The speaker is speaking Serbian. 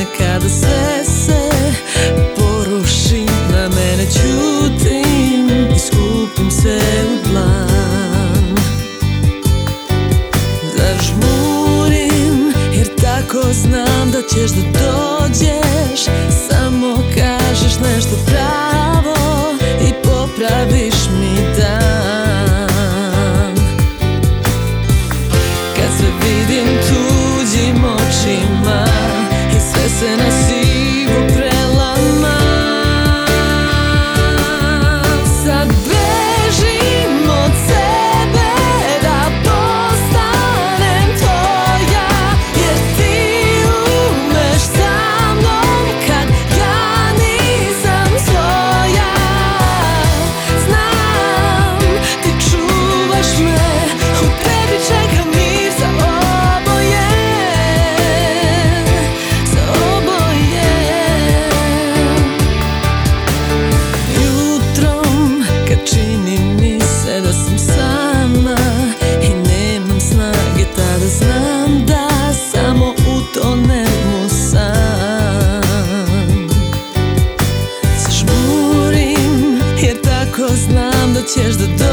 kada sve se poruši, na mene ćutim i skupim se u dlan. Zažmurim jer tako znam da ćeš da dođeš, samo kažeš nešto pravo i popraviš mi dan. Kad sve vidim tuđim očima i sve se na sivo prelama, sad bežim od sebe da postanem tvoja, jer ti umeš sa mnom kad ja nisam svoja. Znam, ti čuvaš me, u tebi čekam mir za oboje, za oboje. Jutrom kad čini mi se da sam sama i nemam snage, tada znam da samo utonem u san. Zažmurim jer tako znam da ćeš da